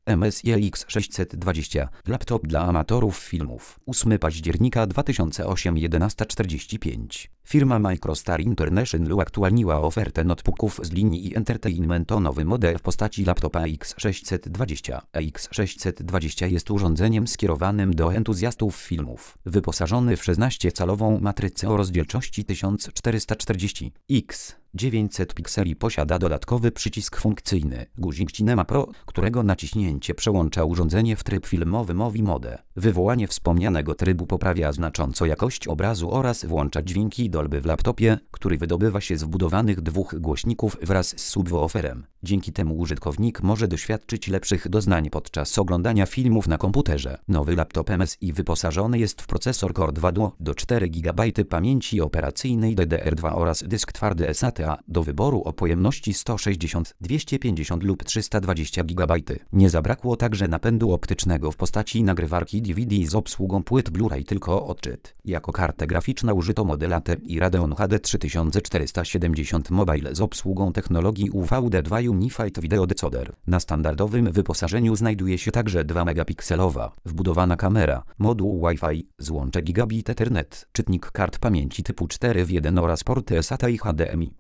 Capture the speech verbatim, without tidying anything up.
M S I X sześćset dwadzieścia. Laptop dla amatorów filmów. ósmego października dwa tysiące ósmego jedenasta czterdzieści pięć. Firma Microstar International uaktualniła ofertę notebooków z linii Entertainment o nowy model w postaci laptopa X sześćset dwadzieścia. X sześćset dwadzieścia jest urządzeniem skierowanym do entuzjastów filmów. Wyposażony w szesnastocalową matrycę o rozdzielczości tysiąc czterysta czterdzieści X dziewięćset pikseli, posiada dodatkowy przycisk funkcyjny, guzik Cinema Pro, którego naciśnięcie przełącza urządzenie w tryb filmowy Movie Mode. Wywołanie wspomnianego trybu poprawia znacząco jakość obrazu oraz włącza dźwięki Dolby w laptopie, który wydobywa się z wbudowanych dwóch głośników wraz z subwooferem. Dzięki temu użytkownik może doświadczyć lepszych doznań podczas oglądania filmów na komputerze. Nowy laptop M S I wyposażony jest w procesor Core dwa Duo do cztery gigabajty pamięci operacyjnej D D R dwa oraz dysk twardy S A T A do wyboru o pojemności sto sześćdziesiąt, dwieście pięćdziesiąt lub trzysta dwadzieścia gigabajtów. Nie zabrakło także napędu optycznego w postaci nagrywarki D V D z obsługą płyt Blu-ray, tylko odczyt. Jako kartę graficzną użyto model A T I Radeon H D trzy tysiące czterysta siedemdziesiąt Mobile z obsługą technologii U V D dwa Unified Video Decoder. Na standardowym wyposażeniu znajduje się także dwa megapikselowa wbudowana kamera, moduł Wi-Fi, złącze Gigabit Ethernet, czytnik kart pamięci typu cztery w jeden oraz porty S A T A i H D M I.